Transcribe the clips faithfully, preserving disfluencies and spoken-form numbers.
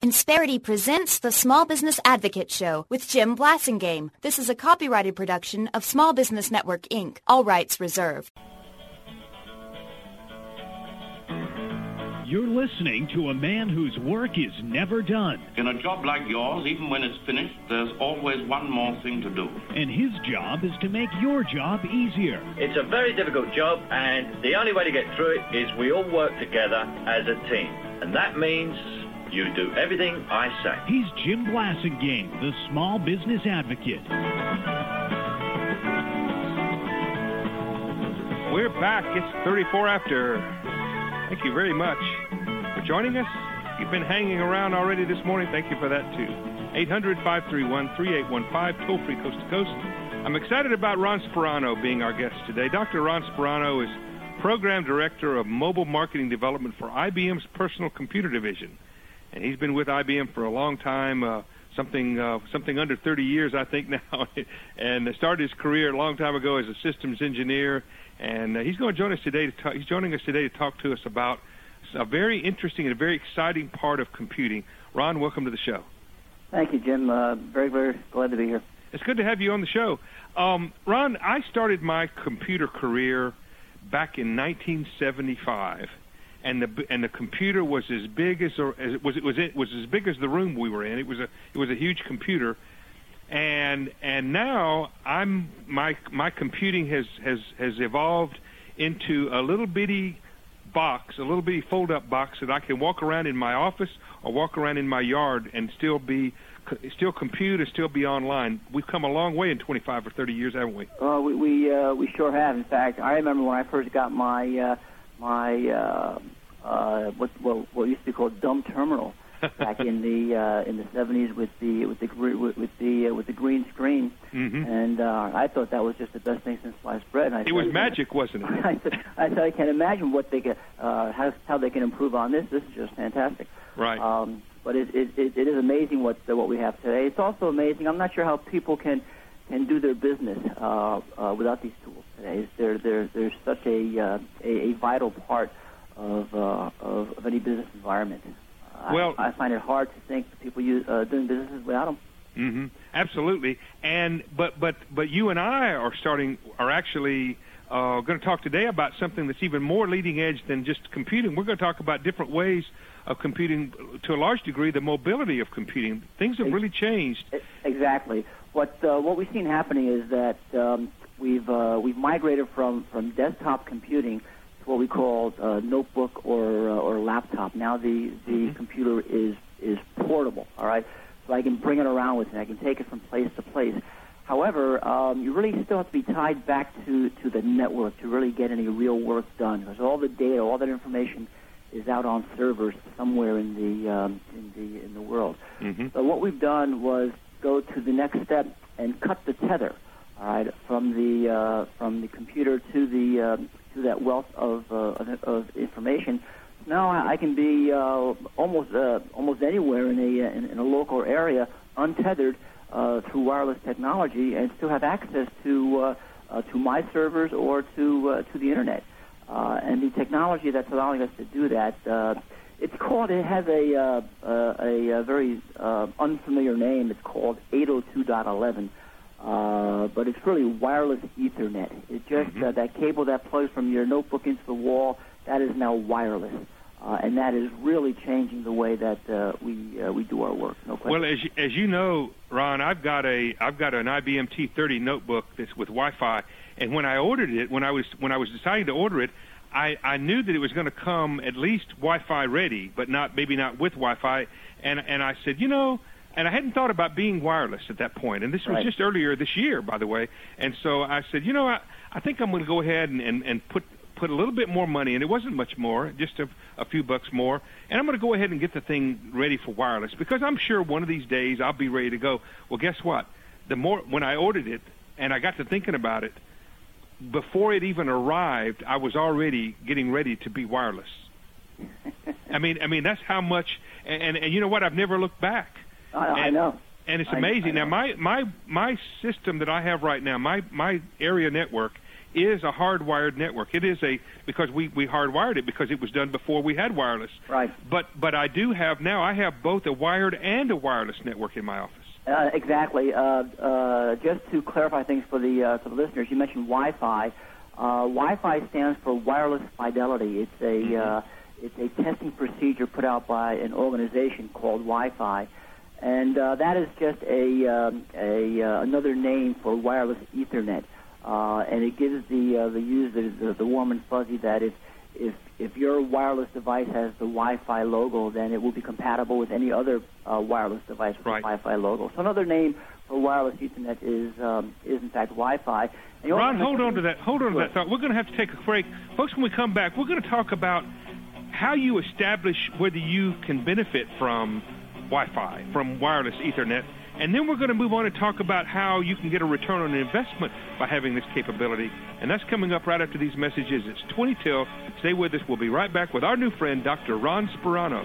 Insperity presents the Small Business Advocate Show with Jim Blasingame. This is a copyrighted production of Small Business Network, Incorporated. All rights reserved. You're listening to a man whose work is never done. In a job like yours, even when it's finished, there's always one more thing to do. And his job is to make your job easier. It's a very difficult job, and the only way to get through it is we all work together as a team. And that means you do everything I say. He's Jim Blasingame, the Small Business Advocate. We're back. It's thirty-four after. Thank you very much for joining us. You've been hanging around already this morning. Thank you for that, too. eight hundred, five three one, three eight one five, toll-free coast to coast. I'm excited about Ron Sperano being our guest today. Doctor Ron Sperano is Program Director of Mobile Marketing Development for I B M's Personal Computer Division. And he's been with I B M for a long time, uh, something uh, something under thirty years, I think, now. And started his career a long time ago as a systems engineer. And uh, he's going to join us today. To talk, he's joining us today to talk to us about a very interesting and a very exciting part of computing. Ron, welcome to the show. Thank you, Jim. Uh, very, very glad to be here. It's good to have you on the show. Um, Ron, I started my computer career back in nineteen seventy-five, and the and the computer was as big as, or as was it was it was as big as the room we were in. It was a it was a huge computer. And and now I'm my my computing has, has, has evolved into a little bitty box, a little bitty fold-up box that I can walk around in my office or walk around in my yard and still be still compute and still be online. We've come a long way in twenty-five or thirty years, haven't we? Uh, we we, uh, we sure have. In fact, I remember when I first got my uh, my uh, uh, what, what what used to be called dumb terminal. Back in the uh, in the seventies with the with the with, with the uh, with the green screen, mm-hmm. and uh, I thought that was just the best thing since sliced bread. And I it was magic, wasn't it? I said, I said I can't imagine what they can uh, how how they can improve on this. This is just fantastic. Right. Um, but it, it it it is amazing what uh, what we have today. It's also amazing. I'm not sure how people can can do their business uh, uh, without these tools today. They're they're they're such a uh, a, a vital part of, uh, of of any business environment. Well, I, I find it hard to think that people use, uh, doing businesses without them. Mm-hmm. Absolutely, and but but but you and I are starting are actually uh, going to talk today about something that's even more leading edge than just computing. We're going to talk about different ways of computing, to a large degree, the mobility of computing. Things have really changed. Exactly. What uh, what we've seen happening is that um, we've uh, we've migrated from from desktop computing. What we call uh, notebook or uh, or laptop. Now the the mm-hmm. computer is is portable. All right, so I can bring it around with me. I can take it from place to place. However, um, you really still have to be tied back to, to the network to really get any real work done, because all the data, all that information is out on servers somewhere in the um, in the in the world. Mm-hmm. So what we've done was go to the next step and cut the tether. All right, from the uh, from the computer to the uh, to that wealth of, uh, of, of information. Now I can be uh, almost uh, almost anywhere in a in, in a local area, untethered uh, through wireless technology, and still have access to uh, uh, to my servers or to uh, to the internet. Uh, and the technology that's allowing us to do that, uh, it's called. It has a uh, uh, a, a very uh, unfamiliar name. It's called eight oh two dot eleven. Uh, but it's really wireless Ethernet. It's just mm-hmm. uh, that cable that plugs from your notebook into the wall, that is now wireless. Uh, and that is really changing the way that uh, we uh, we do our work. No question. Well, as you, as you know, Ron, I've got a I've got an I B M T thirty notebook that's with Wi-Fi, and when I ordered it, when I was when I was deciding to order it, I, I knew that it was going to come at least Wi-Fi ready, but not maybe not with Wi-Fi. And and I said, you know. And I hadn't thought about being wireless at that point. And this was right. just earlier this year, by the way. And so I said, you know, I, I think I'm going to go ahead and, and, and put put a little bit more money, and it wasn't much more, just a, a few bucks more. And I'm going to go ahead and get the thing ready for wireless, because I'm sure one of these days I'll be ready to go. Well, guess what? The more when I ordered it and I got to thinking about it, before it even arrived, I was already getting ready to be wireless. I mean, I mean that's how much. And, and, and you know what? I've never looked back. I, and, I know. And it's I, amazing. I now, my, my my system that I have right now, my, my area network is a hardwired network. It is a because we, we hardwired it because it was done before we had wireless. Right. But but I do have now. I have both a wired and a wireless network in my office. Uh, exactly. Uh, uh, just to clarify things for the uh, for the listeners, you mentioned Wi-Fi. Uh, Wi-Fi stands for wireless fidelity. It's a Mm-hmm. uh, it's a testing procedure put out by an organization called Wi-Fi, and uh, that is just a um, a uh, another name for wireless Ethernet. Uh, and it gives the uh, the user the, the warm and fuzzy that if if if your wireless device has the Wi-Fi logo, then it will be compatible with any other uh, wireless device with right. the Wi-Fi logo. So another name for wireless Ethernet is um, is in fact Wi-Fi. And Ron, hold on to that. Hold on to that thought. We're going to have to take a break, folks. When we come back, we're going to talk about how you establish whether you can benefit from Wi-Fi, from wireless Ethernet. And then we're going to move on and talk about how you can get a return on investment by having this capability. And that's coming up right after these messages. It's twenty till. Stay with us. We'll be right back with our new friend, Doctor Ron Sperano.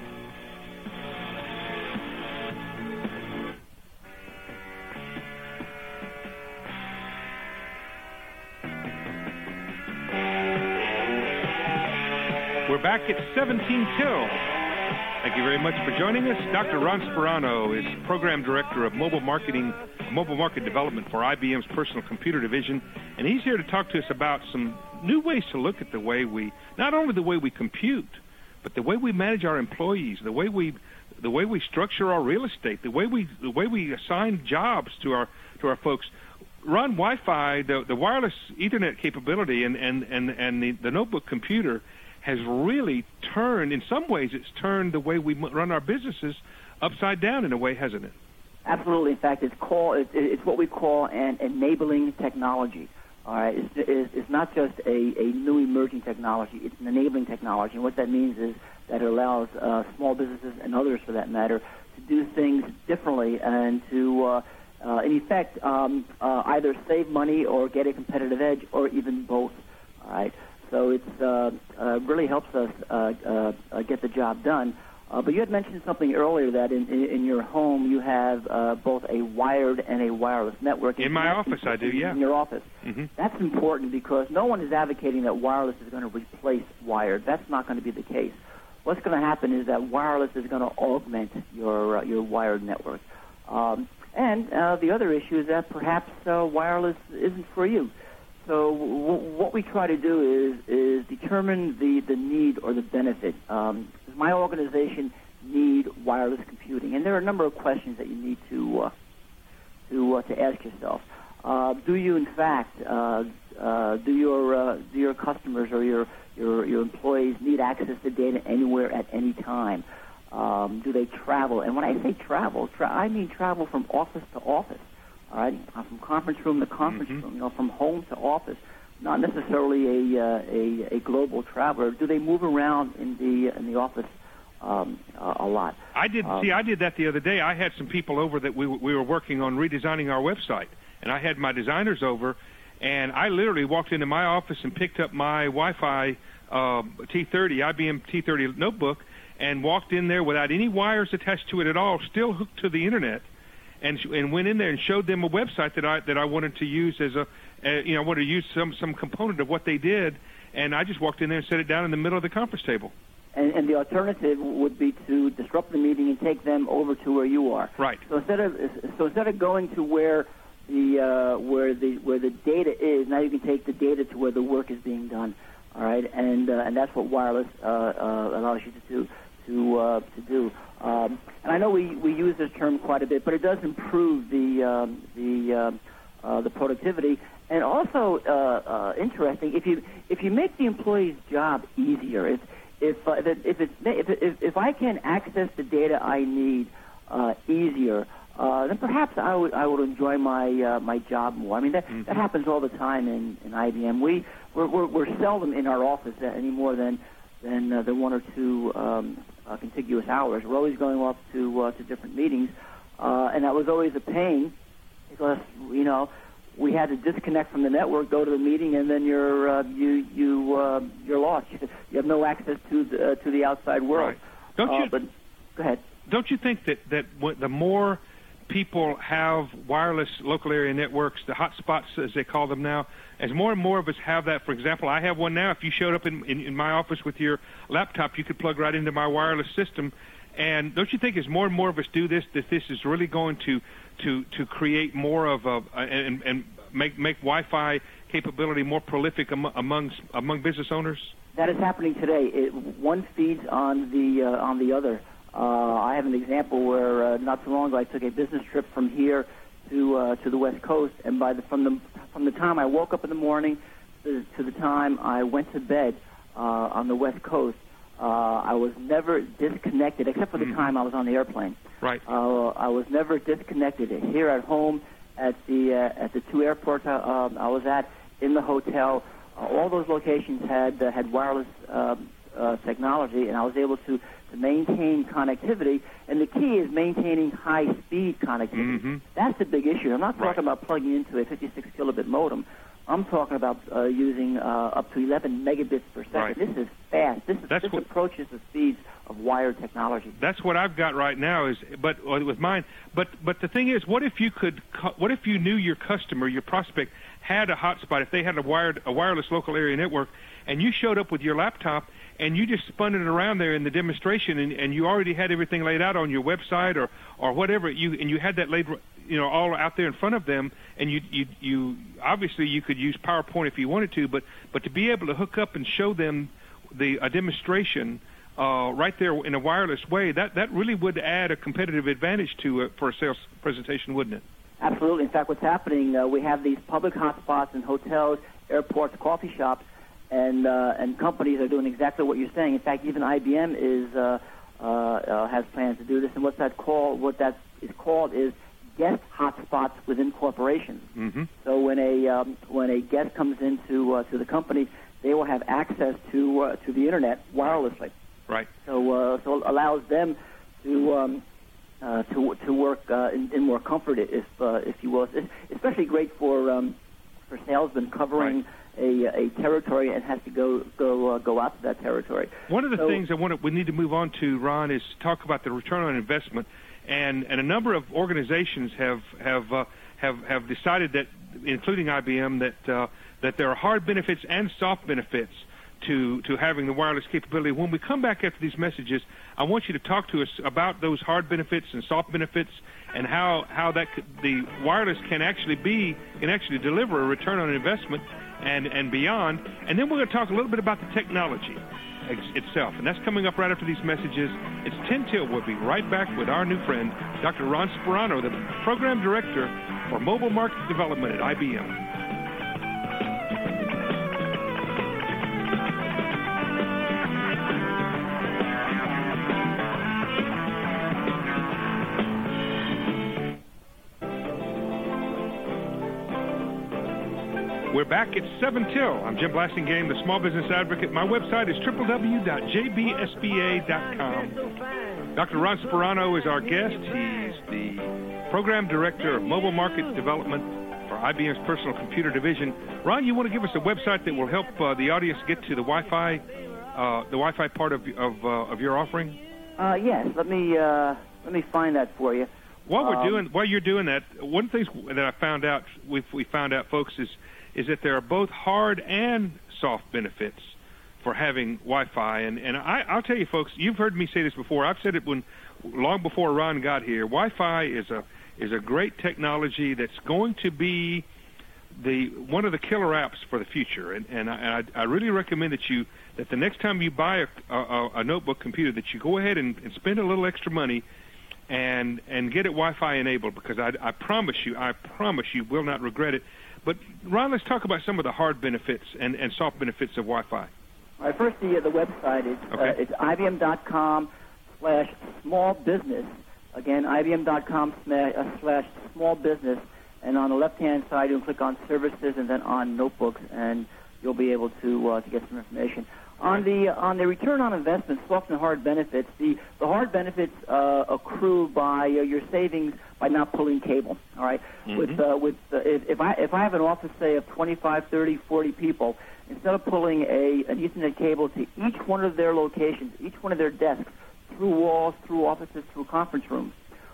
We're back at seventeen till. Thank you very much for joining us. Doctor Ron Sperano is Program Director of Mobile Marketing, Mobile Market Development for I B M's Personal Computer Division, and he's here to talk to us about some new ways to look at the way we, not only the way we compute, but the way we manage our employees, the way we, the way we structure our real estate, the way we, the way we assign jobs to our to our folks. Ron, Wi-Fi, the the wireless Ethernet capability, and and and and the, the notebook computer has really turned, in some ways, it's turned the way we run our businesses upside down in a way, hasn't it? Absolutely. In fact, it's called it's, it's what we call an enabling technology. All right, it's, it's, it's not just a, a new emerging technology; it's an enabling technology. And what that means is that it allows uh, small businesses and others, for that matter, to do things differently and to, uh, uh, in effect, um, uh, either save money or get a competitive edge, or even both. All right. So it uh, uh, really helps us uh, uh, uh, get the job done. Uh, but you had mentioned something earlier that in, in, in your home you have uh, both a wired and a wireless network. In my office, I do, yeah. In your office. Mm-hmm. That's important because no one is advocating that wireless is going to replace wired. That's not going to be the case. What's going to happen is that wireless is going to augment your uh, your wired network. Um, and uh, the other issue is that perhaps uh, wireless isn't for you. So w- what we try to do is is determine the, the need or the benefit. Um, does my organization need wireless computing? And there are a number of questions that you need to uh, to uh, to ask yourself. Uh, do you, in fact, uh, uh, do your uh, do your customers or your, your your employees need access to data anywhere at any time? Um, do they travel? And when I say travel, tra- I mean travel from office to office. All right, uh, from conference room to conference mm-hmm. room, you know, from home to office. Not necessarily a, uh, a a global traveler. Do they move around in the in the office um, uh, a lot? I did. Um, see, I did that the other day. I had some people over that we we were working on redesigning our website, and I had my designers over, and I literally walked into my office and picked up my Wi-Fi uh, T thirty, I B M T thirty notebook, and walked in there without any wires attached to it at all, still hooked to the internet. And, and went in there and showed them a website that I that I wanted to use as a, uh, you know, I wanted to use some, some component of what they did, and I just walked in there and set it down in the middle of the conference table. And, and the alternative would be to disrupt the meeting and take them over to where you are. Right. So instead of so instead of going to where the uh, where the where the data is, now you can take the data to where the work is being done. All right, and uh, and that's what wireless uh, uh, allows you to do. To uh, to do, um, and I know we, we use this term quite a bit, but it does improve the um, the uh, uh, the productivity, and also uh, uh, interesting if you if you make the employee's job easier. If if uh, if it's if, if if I can access the data I need uh, easier, uh, then perhaps I would I would enjoy my uh, my job more. I mean that mm-hmm. that happens all the time in, in I B M. We we're, we're we're seldom in our office any more than than uh, than one or two. Um, Uh, contiguous hours. We're always going off to uh, to different meetings, uh, and that was always a pain because you know we had to disconnect from the network, go to the meeting, and then you're uh, you you uh, you're lost. You have no access to the uh, to the outside world. Right. Don't uh, you? But go ahead. Don't you think that that w- the more people have wireless local area networks, the hotspots as they call them now, as more and more of us have that. For example, I have one now. If you showed up in, in, in my office with your laptop, you could plug right into my wireless system. And don't you think as more and more of us do this, that this is really going to to, to create more of a and, and make make Wi-Fi capability more prolific among among, among business owners? That is happening today. It, one feeds on the uh, on the other. Uh, I have an example where uh, not too long ago I took a business trip from here to uh, to the West Coast, and by the from the from the time I woke up in the morning to, to the time I went to bed uh, on the West Coast, uh, I was never disconnected, except for the mm. time I was on the airplane. Right. Uh, I was never disconnected. Here at home, at the uh, at the two airports I, um, I was at, in the hotel, uh, all those locations had uh, had wireless uh, uh, technology, and I was able to, to maintain connectivity. And the key is maintaining high-speed connectivity. Mm-hmm. That's the big issue. I'm not talking right. about plugging into a fifty-six kilobit modem. I'm talking about uh, using uh, up to eleven megabits per second. Right. This is fast. This, is, this what, approaches the speeds of wired technology. That's what I've got right now. Is but with mine. But but the thing is, what if you could? What if you knew your customer, your prospect, had a hotspot? If they had a wired a wireless local area network, and you showed up with your laptop and you just spun it around there in the demonstration, and, and you already had everything laid out on your website or or whatever, you and you had that laid, you know, all out there in front of them, and you you you obviously you could use PowerPoint if you wanted to, but but to be able to hook up and show them the a demonstration uh, right there in a wireless way, that that really would add a competitive advantage to uh, for a sales presentation, wouldn't it? Absolutely. In fact, what's happening, uh, we have these public hotspots in hotels, airports, coffee shops, and uh, and companies are doing exactly what you're saying. In fact, even I B M is uh, uh, uh, has plans to do this. And what's that called? What that is called is guest hotspots within corporations. Mm-hmm. So when a um, when a guest comes into uh, to the company, they will have access to uh, to the internet wirelessly. Right. So uh, so it allows them to um, uh, to to work uh, in, in more comfort, if uh, if you will. It's especially great for um, for salesmen covering. Right. A, a territory and has to go go uh, go out to that territory. One of the so, things I want to, we need to move on to, Ron, is talk about the return on investment, and, and a number of organizations have have uh, have have decided that, including I B M, that uh, that there are hard benefits and soft benefits to to having the wireless capability. When we come back after these messages, I want you to talk to us about those hard benefits and soft benefits, and how how that could, the wireless can actually be can actually deliver a return on investment. And, and beyond. And then we're going to talk a little bit about the technology ex- itself. And that's coming up right after these messages. It's ten till. We'll be right back with our new friend, Doctor Ron Sperano, the Program Director for Mobile Market Development at I B M. We're back at seven till. I'm Jim Blasingame, the Small Business Advocate. My website is w w w dot j b s b a dot com. Doctor Ron Sperano is our guest. He's the Program Director of Mobile Market Development for I B M's Personal Computer Division. Ron, you want to give us a website that will help uh, the audience get to the Wi-Fi, uh, the Wi-Fi part of of, uh, of your offering? Uh, yes. Let me uh, let me find that for you. While we're um, doing, while you're doing that, one of the things that I found out, we we found out, folks, is is that there are both hard and soft benefits for having Wi-Fi. And, and I, I'll tell you, folks, you've heard me say this before. I've said it when long before Ron got here. Wi-Fi is a is a great technology that's going to be the one of the killer apps for the future. And, and, I, and I, I really recommend that you that the next time you buy a, a, a notebook computer, that you go ahead and, and spend a little extra money and and get it Wi-Fi enabled, because I, I promise you, I promise you will not regret it. But, Ron, let's talk about some of the hard benefits and, and soft benefits of Wi-Fi. All right, first, the, the website is okay. uh, it's I B M dot com slash small business. Again, I B M dot com slash small business. And on the left-hand side, you'll click on services and then on notebooks, and you'll be able to uh, to get some information. On the on the return on investment, soft and hard benefits, the, the hard benefits uh, accrue by uh, your savings by not pulling cable. All right, mm-hmm. with uh, with uh, if, if I if I have an office, say, of twenty-five, thirty, forty people, instead of pulling a an Ethernet cable to each one of their locations, each one of their desks, through walls, through offices, through conference rooms,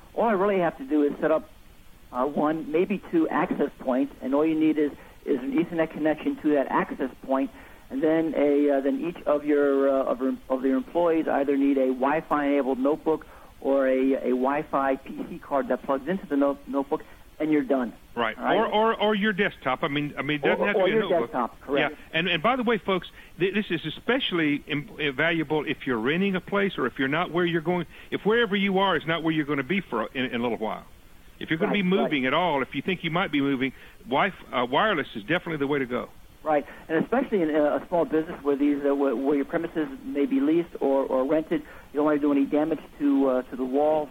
all I really have to do is set up uh, one, maybe two access points, and all you need is, is an Ethernet connection to that access point, and then a uh, then each of your uh, of, your, of your employees either need a Wi-Fi enabled notebook or a, a Wi-Fi P C card that plugs into the note, notebook, and you're done. Right. right, Or, or or your desktop. I mean, I mean, it doesn't or, have to or be a your notebook. desktop, correct. Yeah. And and by the way, folks, th- this is especially Im- valuable if you're renting a place or if you're not where you're going. If wherever you are is not where you're going to be for a, in, in a little while. If you're going right, to be moving right. at all, if you think you might be moving, wi- uh, wireless is definitely the way to go. Right, and especially in a small business where these uh, where, where your premises may be leased or, or rented, you don't want to do any damage to uh, to the walls.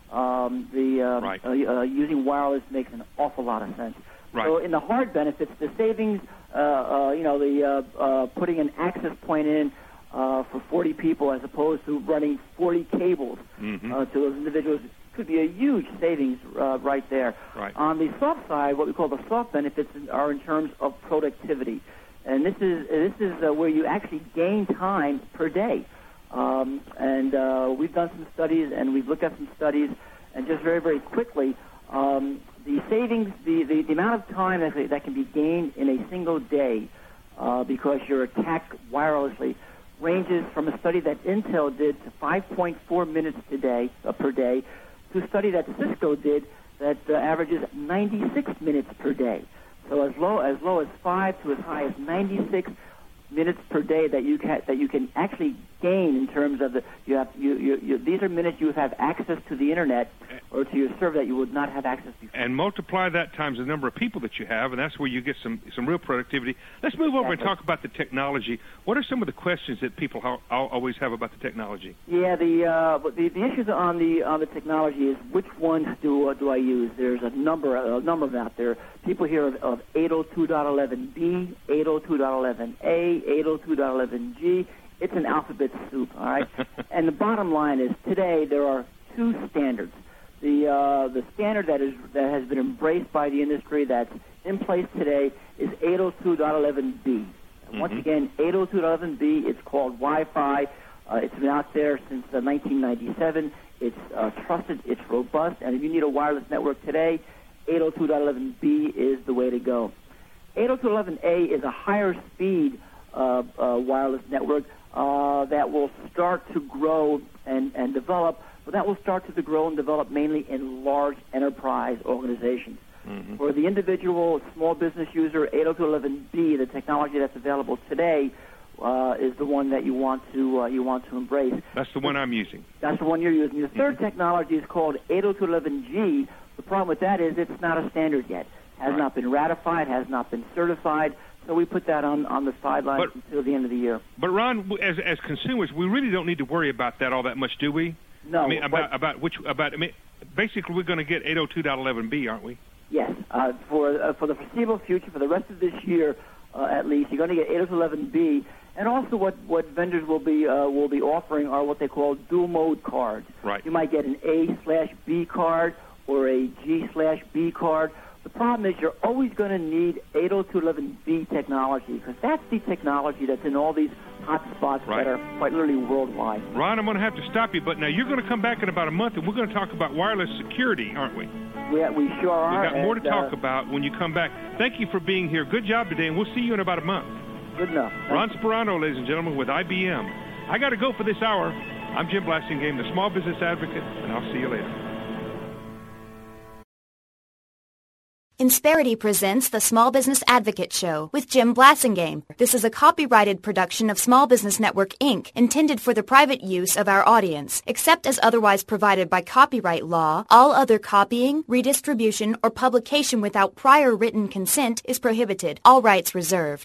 Um, the uh, right. uh, uh, using wireless makes an awful lot of sense. Right. So in the hard benefits, the savings, uh, uh, you know, the uh, uh, putting an access point in uh, for forty people as opposed to running forty cables mm-hmm. uh, to those individuals could be a huge savings uh, right there. Right. On the soft side, what we call the soft benefits are in terms of productivity, and this is this is uh, where you actually gain time per day. Um, and uh, we've done some studies, and we've looked at some studies, and just very very quickly, um, the savings, the, the, the amount of time that, that can be gained in a single day uh, because you're attacked wirelessly ranges from a study that Intel did to five point four minutes today uh, per day. To a study that Cisco did that uh, averages ninety-six minutes per day. So as low as low as five to as high as ninety-six minutes per day that you can that you can actually gain in terms of the you have you, you, you these are minutes you have access to the internet or to your server that you would not have access before. And multiply that times the number of people that you have, and that's where you get some some real productivity. Let's move over Exactly. and talk about the technology. What are some of the questions that people ha- always have about the technology? Yeah, the uh, the, the issues on the on the technology is which one do uh, do I use? There's a number a number of out there. People hear of, of eight oh two dot eleven B, eight oh two dot eleven A, eight oh two dot eleven G. It's an alphabet soup, all right? And the bottom line is today there are two standards. The uh, the standard that is that has been embraced by the industry that's in place today is eight oh two dot eleven B. Mm-hmm. Once again, eight oh two dot eleven B, it's called Wi-Fi. Uh, it's been out there since uh, nineteen ninety-seven. It's uh, trusted, it's robust, and if you need a wireless network today, eight oh two dot eleven B is the way to go. eight oh two dot eleven A is a higher speed uh, uh, wireless network uh, that will start to grow and, and develop, but that will start to grow and develop mainly in large enterprise organizations. Mm-hmm. For the individual small business user, eight oh two dot eleven B, the technology that's available today, uh, is the one that you want to uh, you want to embrace. That's the one I'm using. That's the one you're using. The third mm-hmm. technology is called eight oh two dot eleven G. The problem with that is it's not a standard yet. Has right. not been ratified, has not been certified. So we put that on, on the sidelines but, until the end of the year. But Ron, as as consumers, we really don't need to worry about that all that much, do we? No. I mean, about about which about I mean, basically we're going to get eight oh two dot eleven B, aren't we? Yes. Uh, for uh, for the foreseeable future, for the rest of this year, uh, at least, you're going to get eight oh two dot eleven B. And also, what, what vendors will be uh, will be offering are what they call dual mode cards. Right. You might get an A slash B card or a G slash B card. The problem is you're always going to need eight oh two dot eleven B technology because that's the technology that's in all these hot spots right. that are quite literally worldwide. Ron, I'm going to have to stop you, but now you're going to come back in about a month, and we're going to talk about wireless security, aren't we? Yeah, we sure are. We've got more and, to talk uh, about when you come back. Thank you for being here. Good job today, and we'll see you in about a month. Good enough. Ron Sperano, ladies and gentlemen, with I B M. I got to go for this hour. I'm Jim Blasingame, the Small Business Advocate, and I'll see you later. Insperity presents the Small Business Advocate Show with Jim Blasingame. This is a copyrighted production of Small Business Network, Incorporated, intended for the private use of our audience. Except as otherwise provided by copyright law, all other copying, redistribution, or publication without prior written consent is prohibited. All rights reserved.